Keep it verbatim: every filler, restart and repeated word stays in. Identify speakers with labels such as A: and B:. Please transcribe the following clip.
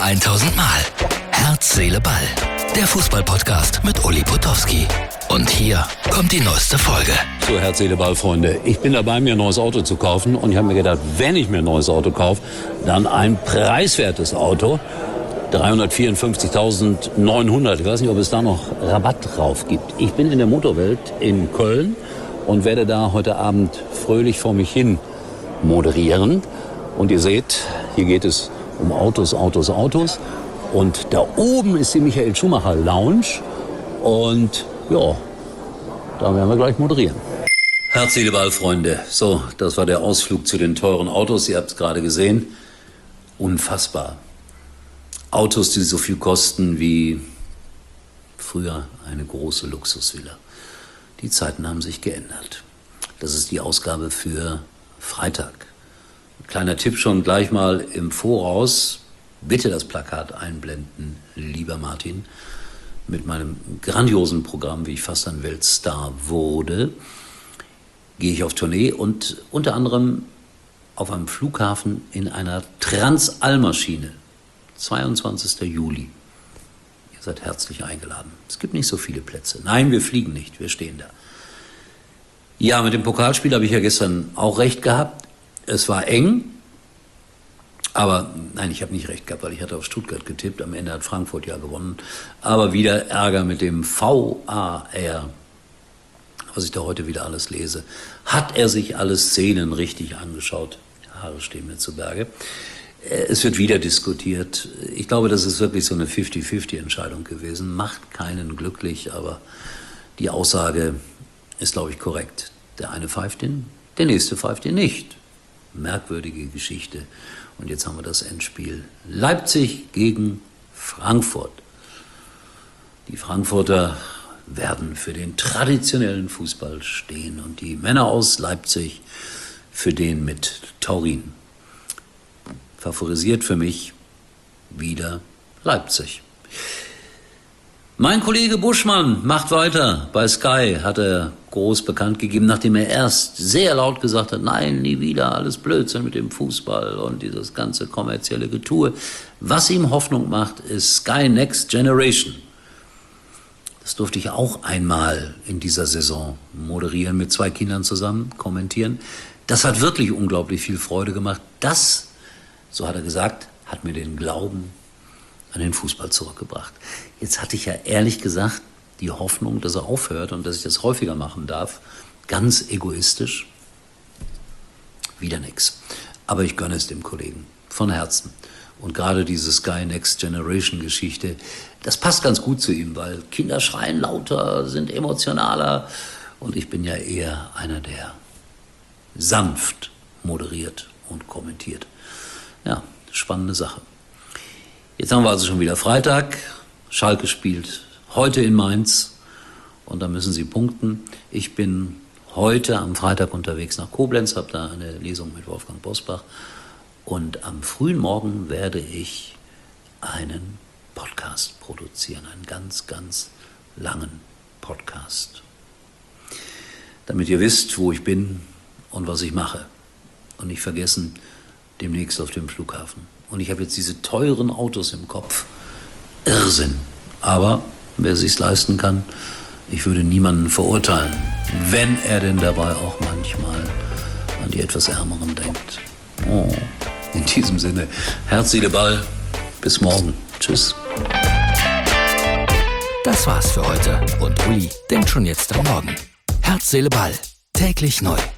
A: tausend Mal. Herz, Seele, Ball. Der Fußball-Podcast mit Uli Potowski. Und hier kommt die neueste Folge.
B: So, Herz, Seele, Ball, Freunde. Ich bin dabei, mir ein neues Auto zu kaufen. Und ich habe mir gedacht, wenn ich mir ein neues Auto kaufe, dann ein preiswertes Auto. dreihundertvierundfünfzigtausendneunhundert. Ich weiß nicht, ob es da noch Rabatt drauf gibt. Ich bin in der Motorwelt in Köln und werde da heute Abend fröhlich vor mich hin moderieren. Und ihr seht, hier geht es um Autos, Autos, Autos. Und da oben ist die Michael Schumacher Lounge. Und ja, da werden wir gleich moderieren. Herz, Seele, Ball, Freunde. So, das war der Ausflug zu den teuren Autos. Ihr habt es gerade gesehen. Unfassbar. Autos, die so viel kosten wie früher eine große Luxusvilla. Die Zeiten haben sich geändert. Das ist die Ausgabe für Freitag. Kleiner Tipp schon gleich mal im Voraus. Bitte das Plakat einblenden, lieber Martin. Mit meinem grandiosen Programm, wie ich fast ein Weltstar wurde, gehe ich auf Tournee und unter anderem auf einem Flughafen in einer Transalmaschine. zweiundzwanzigsten Juli. Ihr seid herzlich eingeladen. Es gibt nicht so viele Plätze. Nein, wir fliegen nicht, wir stehen da. Ja, mit dem Pokalspiel habe ich ja gestern auch recht gehabt. Es war eng, aber nein, ich habe nicht recht gehabt, weil ich hatte auf Stuttgart getippt. Am Ende hat Frankfurt ja gewonnen. Aber wieder Ärger mit dem V A R, was ich da heute wieder alles lese. Hat er sich alle Szenen richtig angeschaut? Die Haare stehen mir zu Berge. Es wird wieder diskutiert. Ich glaube, das ist wirklich so eine fünfzig fünfzig Entscheidung gewesen. Macht keinen glücklich, aber die Aussage ist, glaube ich, korrekt. Der eine pfeift ihn, der nächste pfeift ihn nicht. Merkwürdige Geschichte. Und jetzt haben wir das Endspiel. Leipzig gegen Frankfurt. Die Frankfurter werden für den traditionellen Fußball stehen und die Männer aus Leipzig für den mit Taurin. Favorisiert für mich wieder Leipzig. Mein Kollege Buschmann macht weiter. Bei Sky hat er groß bekannt gegeben, nachdem er erst sehr laut gesagt hat, nein, nie wieder, alles Blödsinn mit dem Fußball und dieses ganze kommerzielle Getue. Was ihm Hoffnung macht, ist Sky Next Generation. Das durfte ich auch einmal in dieser Saison moderieren, mit zwei Kindern zusammen, kommentieren. Das hat wirklich unglaublich viel Freude gemacht. Das, so hat er gesagt, hat mir den Glauben an den Fußball zurückgebracht. Jetzt hatte ich ja ehrlich gesagt die Hoffnung, dass er aufhört und dass ich das häufiger machen darf. Ganz egoistisch. Wieder nix. Aber ich gönne es dem Kollegen. Von Herzen. Und gerade diese Sky Next Generation Geschichte, das passt ganz gut zu ihm, weil Kinder schreien lauter, sind emotionaler. Und ich bin ja eher einer, der sanft moderiert und kommentiert. Ja, spannende Sache. Jetzt haben wir also schon wieder Freitag. Schalke spielt heute in Mainz und da müssen sie punkten. Ich bin heute am Freitag unterwegs nach Koblenz, habe da eine Lesung mit Wolfgang Bosbach und am frühen Morgen werde ich einen Podcast produzieren, einen ganz, ganz langen Podcast. Damit ihr wisst, wo ich bin und was ich mache und nicht vergessen, demnächst auf dem Flughafen. Und ich habe jetzt diese teuren Autos im Kopf. Irrsinn. Aber wer sich's leisten kann, ich würde niemanden verurteilen, wenn er denn dabei auch manchmal an die etwas Ärmeren denkt. Oh, in diesem Sinne, Herz, Seele, Ball. Bis morgen. Tschüss.
A: Das war's für heute. Und Uli denkt schon jetzt am Morgen. Herz, Seele, Ball. Täglich neu.